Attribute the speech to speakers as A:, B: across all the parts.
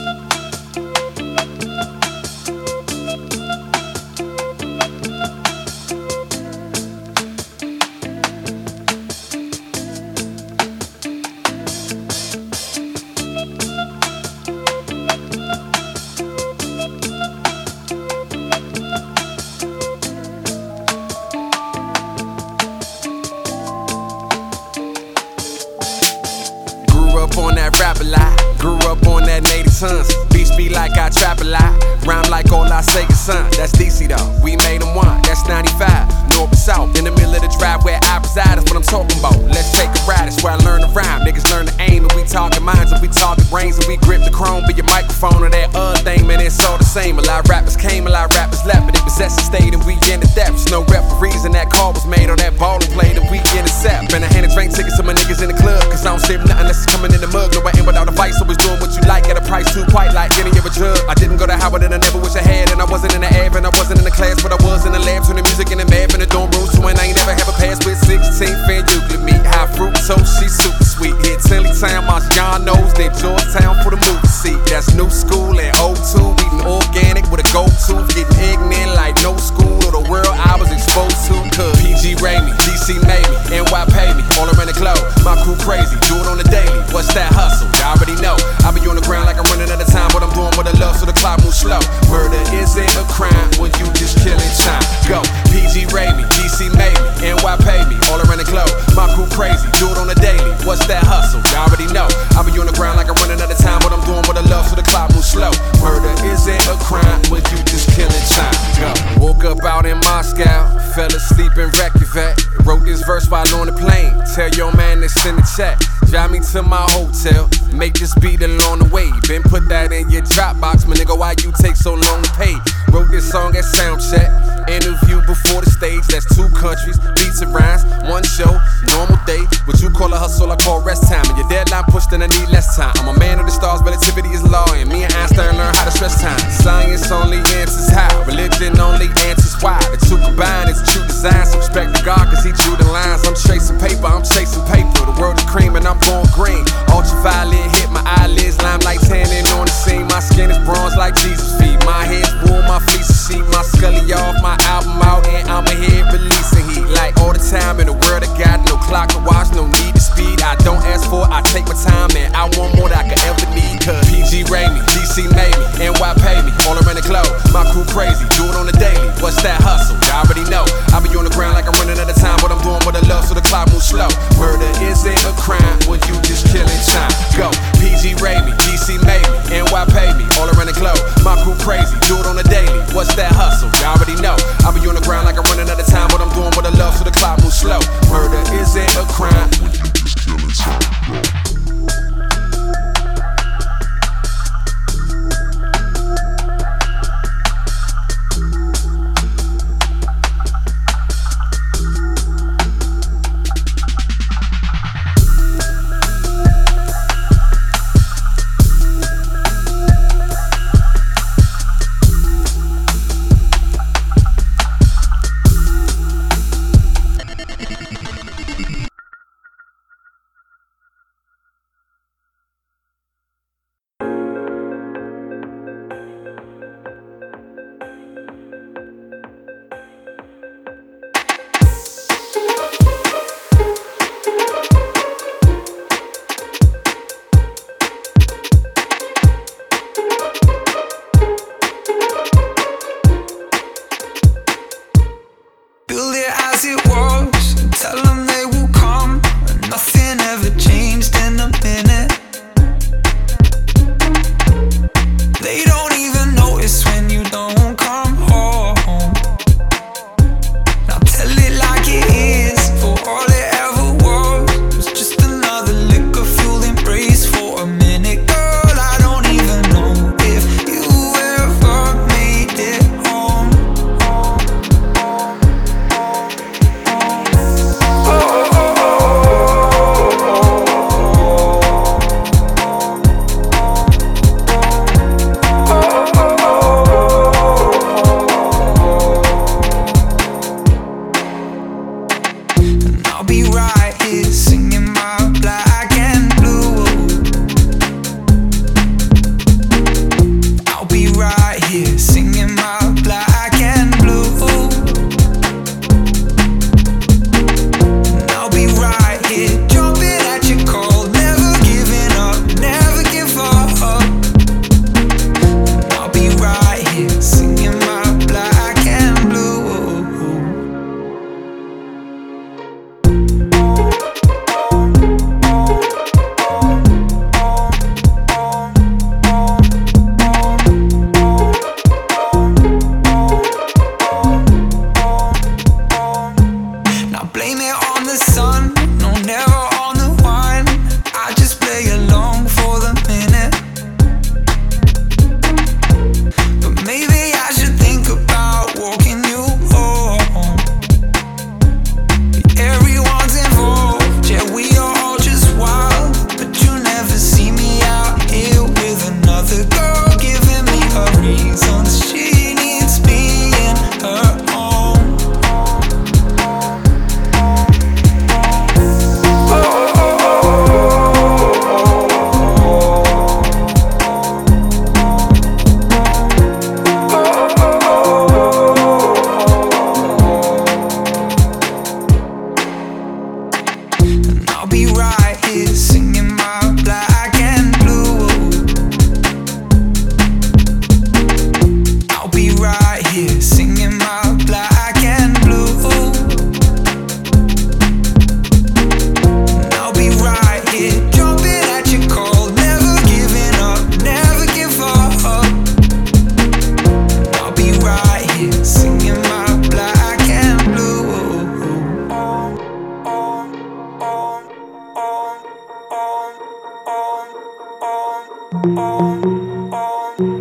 A: On that rap a lot, grew up on that native sons. Beats be like I trap a lot, rhyme like all I say is son. That's DC though, we made them one, that's 95. North and south, in the middle of the drive where I reside, that's what I'm talking about. Let's take a ride, that's where I learn to rhyme. Niggas learn to aim, and we talking minds, and we talking brains, and we grip the chrome, be your microphone or that other thing, man, it's all the same. A lot of rappers came, a lot of rappers left, but they possess the state, and we in the depths. No referees, and that call was made, or that ball was played, and we intercept. And I handed drink tickets to my niggas in the club, cause I don't sip nothing unless it's coming in the mug. No, I ain't without a vice, always doing what you like at a price too quite like getting you a drug. I didn't go to Howard and I never wish I had, and I wasn't in the air and I wasn't in the class, but I was in the lab, turning music in the math in the dorm room. So when I ain't never have a pass with 16th fan Euclid meet. High fructose, she's super sweet. Hit Tilly Town, Marciano's, then Georgetown for the movie seat. That's new school and O2, eating organic with a go-to, getting ignorant like no school or the world I was exposed to. Cause PG Ray me, DC made me, NY pay me, all around the globe. My crew crazy, do it on the daily. What's that hustle? Y'all already know. I be on the ground like I'm running out of time, but I'm doing what I love, so the clock moves slow. Murder isn't a crime when you just killing time. Go, PG Ray me, DC made me, NY pay me, all around the globe. My crew crazy, do it on the daily. What's that hustle? Y'all already know. I be on the ground like I'm running out of time, but I'm doing what I love, so the clock moves slow. Murder isn't a crime when you just killing time. Go. Woke up out in Moscow, fell asleep in Reykjavik. Wrote this verse while on the plane. Tell your man to send a check. Drive me to my hotel, make this beat along the way. Been put that in your Dropbox, my nigga, why you take so long to pay? Wrote this song at Soundcheck, interview before the stage. That's 2 countries, beats and rhymes, 1 show, normal day. What you call a hustle, I call rest time. And your deadline pushed and I need less time. I'm a man of the stars, relativity is law, and me and Einstein learn how to stress time. Science only answers how, religion only answers why. The two combined is true design, so respect to God, cause he drew the lines. I'm chasing paper, I'm chasing paper. The world is cream and I'm going green. Ultraviolet hit my eyelids, limelight tanning on the scene. My skin is bronze like Jesus' feet. My head's wool, my fleece is sheep. My scully off, my album out, and I'm ahead releasing heat. Like all the time in the world, I got no clock to watch, no need to speed. I don't ask for it, I take my time, and I want more than I could ever need. Cause PG Ray me, DC made me, NY pay me, all around the globe. My crew crazy, do it on the daily. What's that hustle? Y'all already know. I be on the ground like I'm running out of time, but I'm doing what I love, so the clock moves slow. Murder isn't a crime when you just killing time. Go, PG Ray me, DC made me, NY pay me, all around the globe. My crew crazy, do it on the daily. What's that hustle? Y'all already know. I be on the ground like I'm running out of time, but I'm doing what I love, so the clock moves slow. Murder isn't a crime when you just killing time. Go.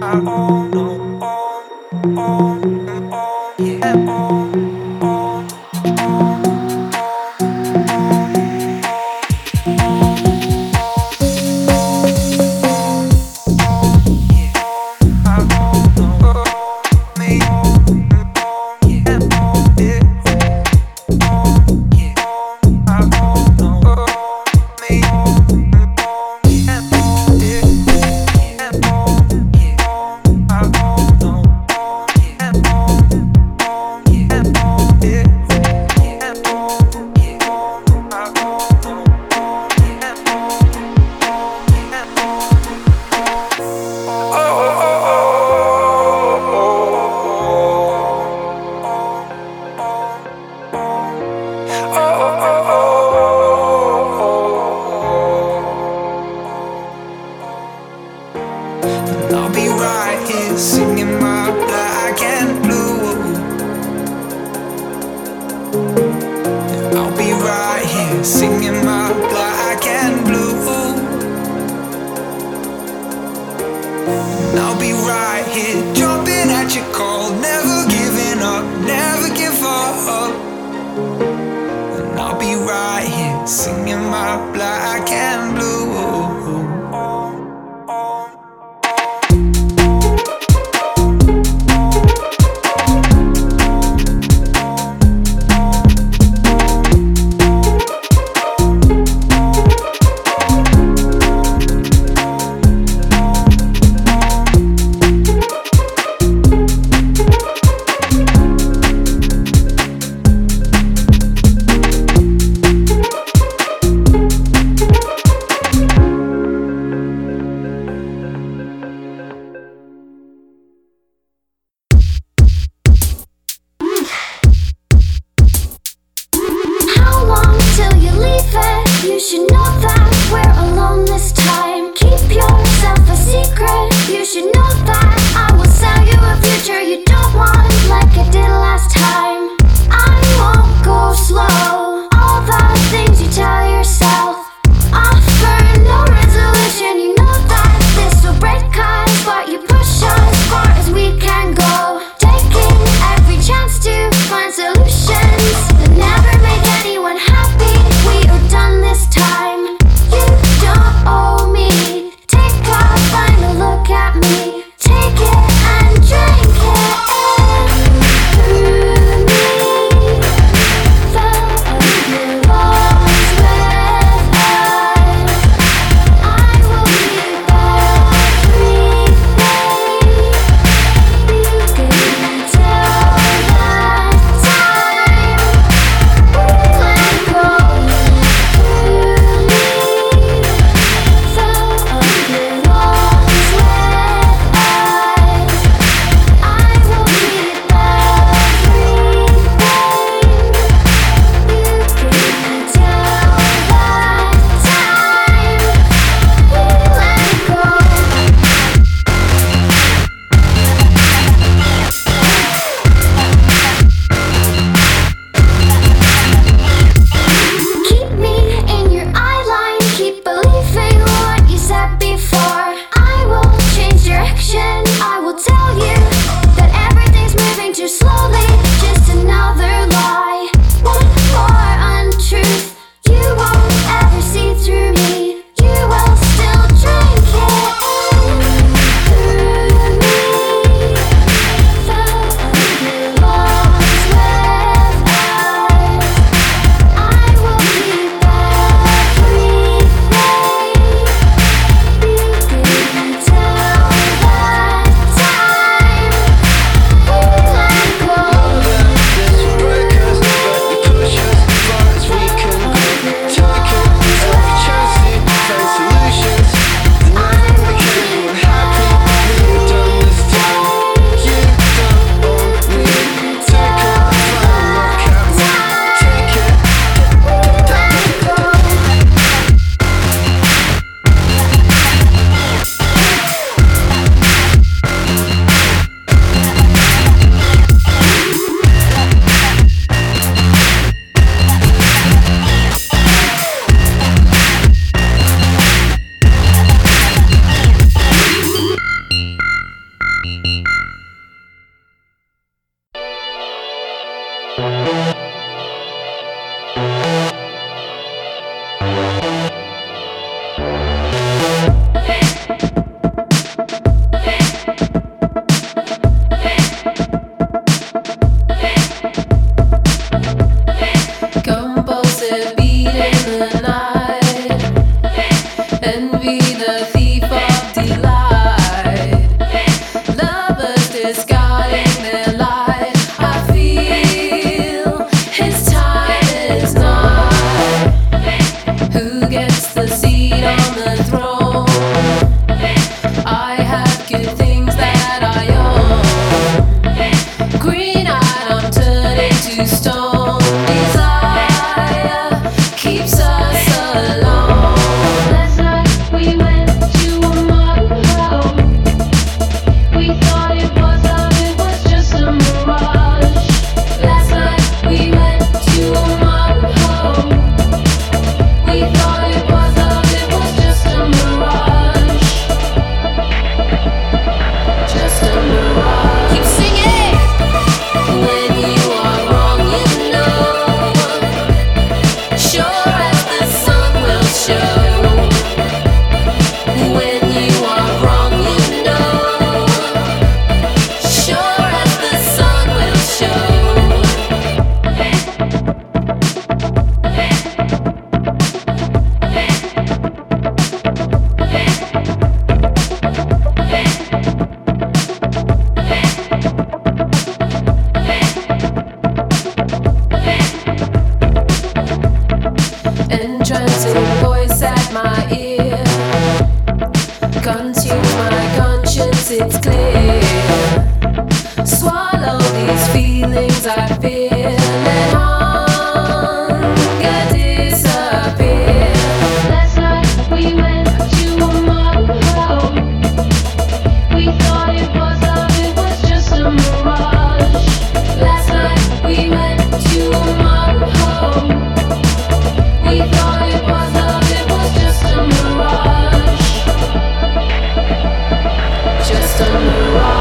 B: I'll be right here singing my black and blue. I'll be right here singing my black and blue. And I'll be right here jumping at your call, never giving up, never give up. And I'll be right here singing my black and blue.
C: clear. Swallow these feelings I feel and hunger disappear. Last night we went to a model home. We thought it was love, it was just a mirage. Last night we went to a model home. We thought it was love, it was just a mirage. Just a mirage.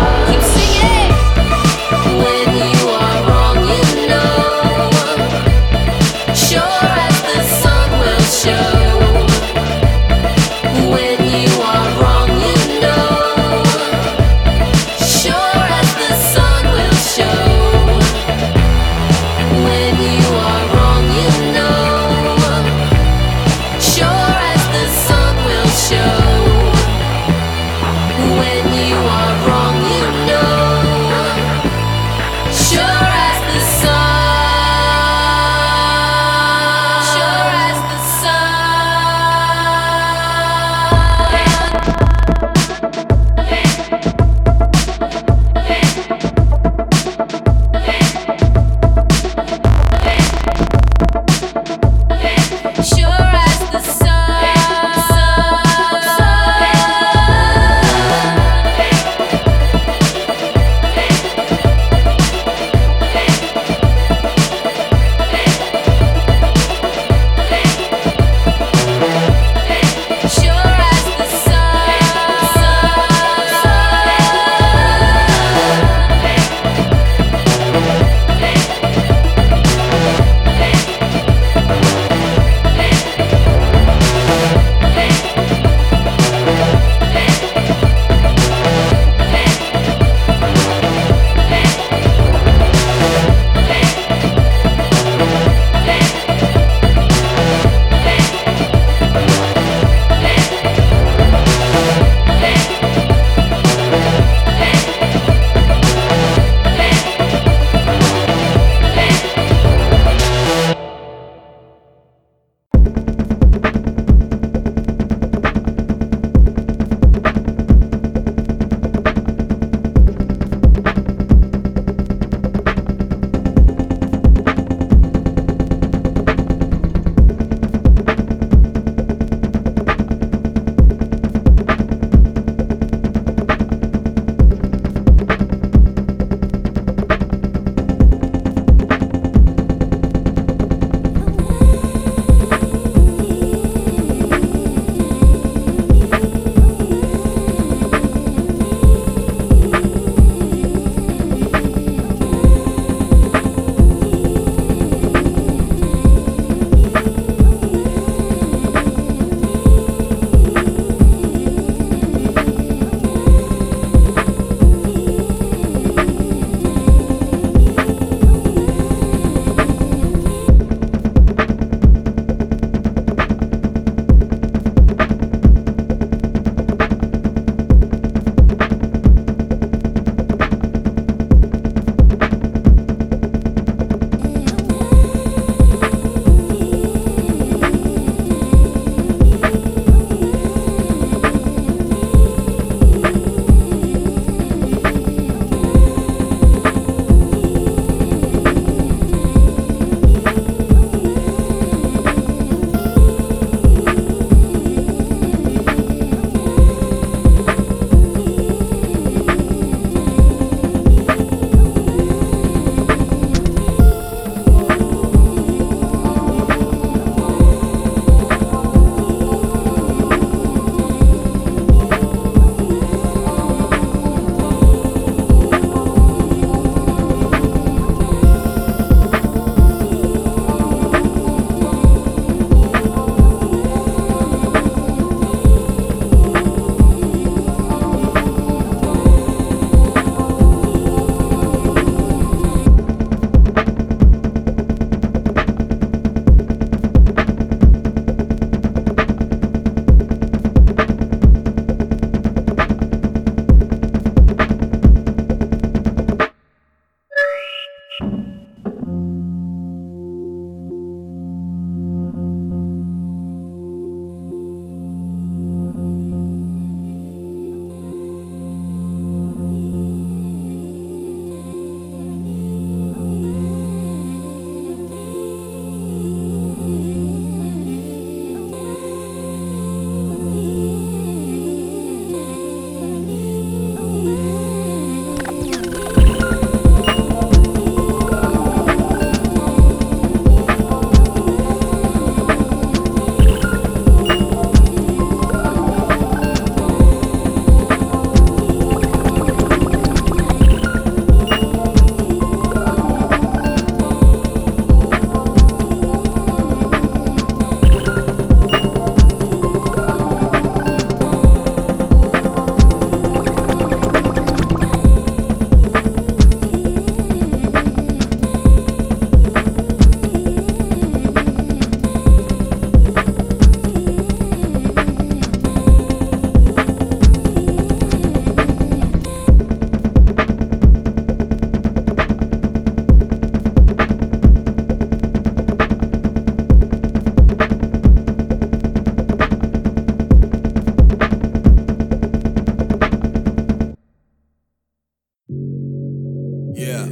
A: Yeah.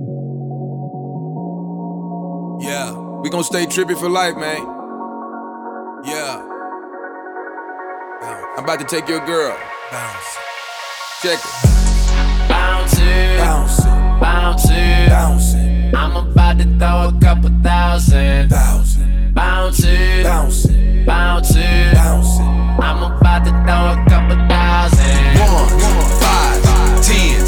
A: Yeah. We gon' stay trippy for life, man. Yeah. I'm about to take your girl. Bounce. Check it.
D: Bounce it. Bounce it. Bounce it. Bounce it. I'm about to throw a couple thousand. Bounce it. Bounce it. Bounce it. Bounce it. Bounce it. I'm about to throw a couple thousand.
A: 1, 5, 10,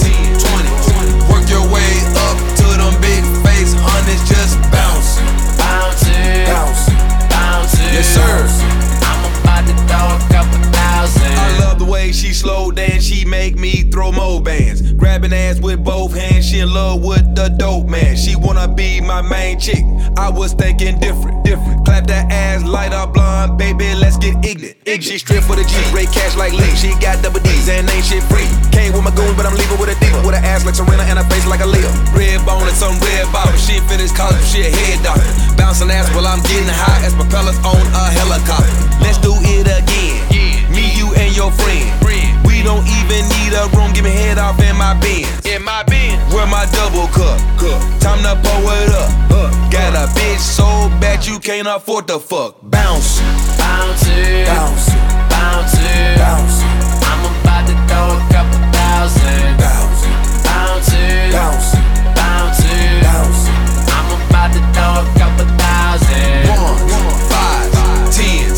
A: 20. Work your way up to them big face hundreds. Just bounce.
D: Bounce it. Bounce it. Bounce it.
A: Yes, sir.
D: I'm about to throw a couple thousand.
A: I love the way she slow dance. She make me throw more bands. Grabbing ass with both hands. She in love with the dope man. She wanna be my main chick. I was thinking different. Clap that ass, light up blonde, baby, let's get ignorant. She strip for the G, Ray cash like Lee. She got double D's and ain't shit free. Came with my goon, but I'm leaving with a diva. With an ass like Serena and a face like a Leo. Red bone and some red bottom. She finished college, she a head doctor. Bouncing ass while I'm getting high as propellers on a helicopter. Let's do it again. Me, you, and your friend. We don't even need a room, give me head off in my Benz. Where my double cup. Time to pour it up. Got a bitch so bad you can't afford to fuck. Bounce.
D: Bounce it. Bounce it. Bounce it. Bounce it. I'm about to throw a couple thousand. Bounce it. Bounce it. Bounce it. Bounce it. Bounce it. I'm about to throw a couple thousand.
A: 1, 5, 10,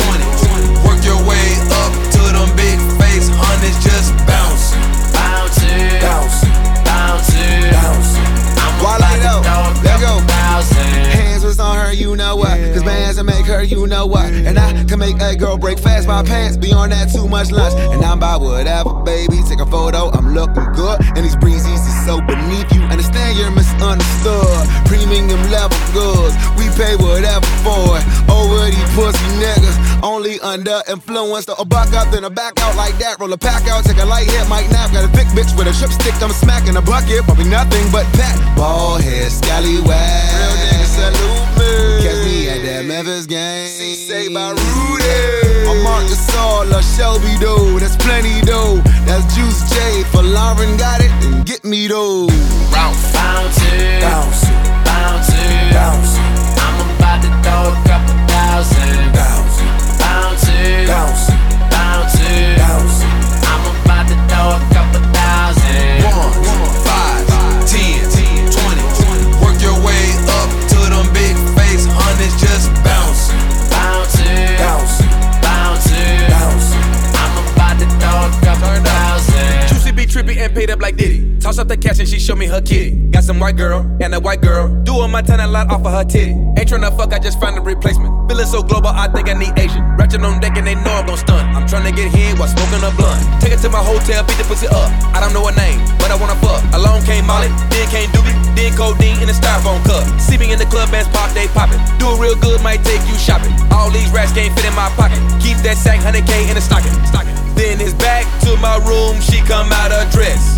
A: 20. Work your way up to them big face hundreds. Just bounce.
D: Bounce it. Bounce it. Bounce it. Bounce it. I'm about to throw a couple thousand.
E: Hands was on her, you know what? Cause bands will make her, you know what? And I can make a girl break fast. My pants be on that too much lunch. And I'm by whatever, baby. Take a photo, I'm looking good. And these breezes is so beneath you. Understand you're misunderstood. Premium level goods, we pay whatever for it. Over these pussy niggas, only under influence. So a buck up, then a back out like that. Roll a pack out, take a light hit, might nap. Got a thick bitch with a trip stick, I'm smacking a bucket. Probably nothing but pat. Ball head, scallywag. Real niggas salute me. Catch me at that Memphis game. Say by Rudy. I'm Mark Gasol, or Shelby though. That's plenty though. That's Juice J. For Lauren got it, then get me though.
D: Bounce it. Bounce it. Bounce it. Bounce it. I'm about to throw a couple thousand. Bounce it. Bounce it. Bounce it. Bounce it. Bounce it. I'm about to throw a couple thousand.
A: 1, 5, 10, 20. Work your way up to them big face hundreds. Just bounce.
D: Bounce it. Bounce it. Bounce it. Bounce it. I'm about to throw a couple thousand.
A: Juicy be trippy and paid up like Diddy. Toss up the cash and she show me her kitty. Got some white girl and a white girl. Doing my ton a lot off of her titty. Ain't tryna fuck, I just found a replacement. Feeling so global, I think I need Asian. Ratchet on deck and they know I'm gon' stun. I'm tryna get hit while smoking a blunt. Take it to my hotel, beat the pussy up. I don't know her name, but I wanna fuck. Along came Molly, then came Doobie, then codeine in a styrofoam cup. See me in the club, bands pop, they poppin'. Do it real good, might take you shopping. All these rats can't fit in my pocket. Keep that sack, 100K in the stocking. Then it's back to my room, she come out her dress.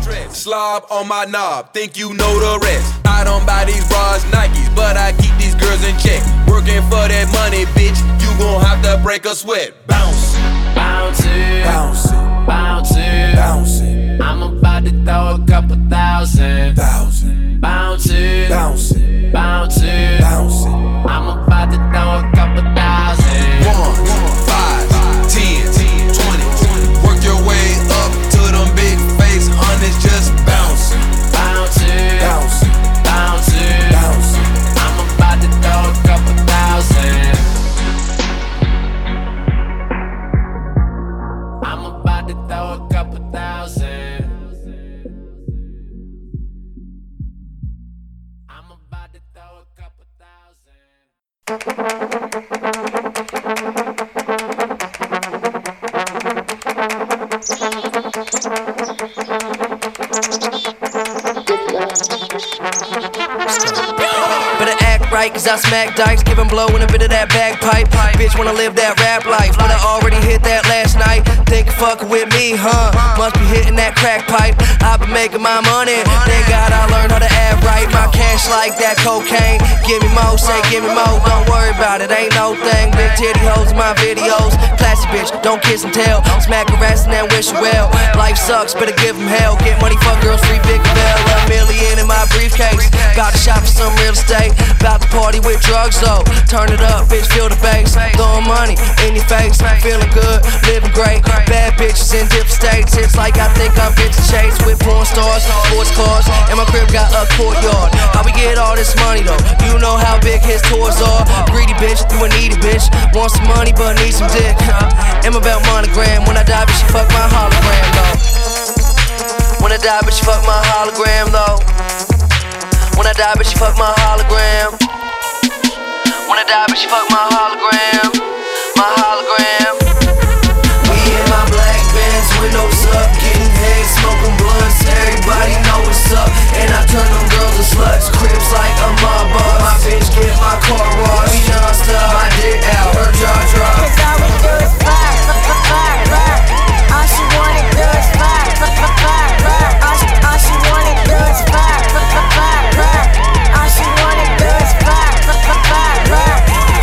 A: Slob on my knob, think you know the rest. I don't buy these bras, Nikes, but I keep these girls in check. Working for that money, bitch, you gon' have to break a sweat. Bounce.
D: Bounce it. Bounce it. Bounce it. Bounce it. I'm about to throw a couple thousand. Bounce it. Bounce it. Bounce it. Bounce it. Bounce it. I'm about to throw a couple thousand.
A: 1, 5, 10, 20. Work your way up to them big face hundreds. Just bounce.
D: Bounce it. Bounce it. Bounce it. Bounce it. I'm about to throw a couple thousand. I'm about to throw a couple thousand. I'm about to throw a couple thousand.
F: Better act right, cause I smack dice, give him blow and a bit of that bagpipe. Bitch wanna live that rap life, but I already hit that last night. Think you fuckin' with me, huh? Must be hitting that crack pipe. I been making my money, thank God I learned how to act right. My cash like that cocaine, give me more, say give me more. Don't worry about it, ain't no thing. Big titty hoes in my videos, classy bitch, don't kiss and tell. Smack harassing and wish you well. Life sucks, better give him hell. Get money, fuck girls, free big bell. $1 million some real estate. About to party with drugs though. Turn it up, bitch, feel the bass. Throwing money in your face, feeling good, living great. Bad bitches in different states. It's like I think I'm Vincent Chase with porn stars, sports cars, and my crib got a courtyard. How we get all this money though? You know how big his tours are. Greedy bitch, you a needy bitch. Want some money but need some dick. I'm about monogram. When I die, bitch, you fuck my hologram though. When I die, bitch, you fuck my hologram though. When I die, bitch, you fuck my hologram. When I die, bitch, you fuck my hologram. My hologram. We in my black Benz, windows up, getting head, smoking blunts. Everybody know what's up, and I turn them girls to sluts. Crips like a mob boss. My bitch get my car washed. We non-stop, my dick out, her jaw drop.
G: Cause all we do is fire, fire, fire. All she wanna do is fire, fire, fire. All she wanna do is fire, fire, fire. All she wanna do is fire, fire, fire.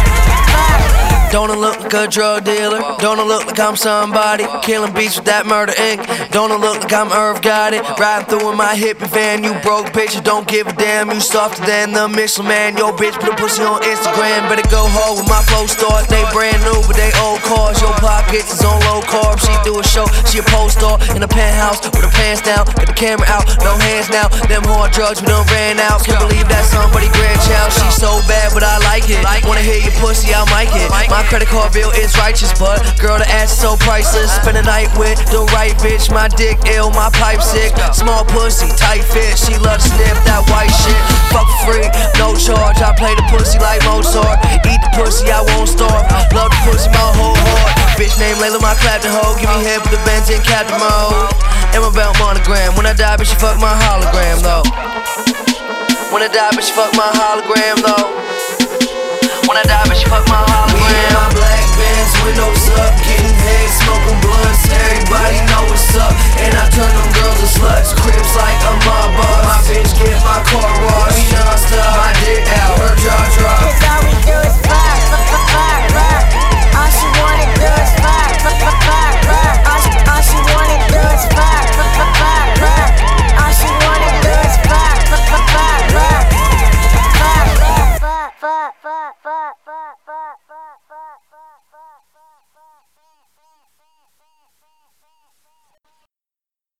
F: Don't I look like a drug dealer? Don't I look like I'm somebody? Killing beats with that murder ink. Don't I look like I'm Irv Got It? Riding through in my hippie van. You broke bitch, you don't give a damn. You softer than the Michelin Man. Yo bitch put a pussy on Instagram. Better go hard with my flow start. They brand new but they old cars. Your pockets is on low carb. She do a show, she a post star in a penthouse with her pants down. Got the camera out, no hands now. Them hard drugs we done ran out. Can't believe that somebody grandchild. She so bad but I like it. Wanna hear your pussy, I'll mic it. My credit card bill is righteous, but girl, the ass is so priceless. Spend a night with the right bitch. My dick ill, my pipe sick. Small pussy, tight fit. She love to sniff that white shit. Fuck free, no charge. I play the pussy like Mozart. Eat the pussy, I won't starve. Love the pussy, my whole heart. Bitch named Layla, my clapping hoe. Give me head with the Benz in captain mode. I'm about monogram. When I die, bitch, you fuck my hologram though. When I die, bitch, you fuck my hologram though. When I die, bitch, you fuck my hologram. We in my black Benz, windows up,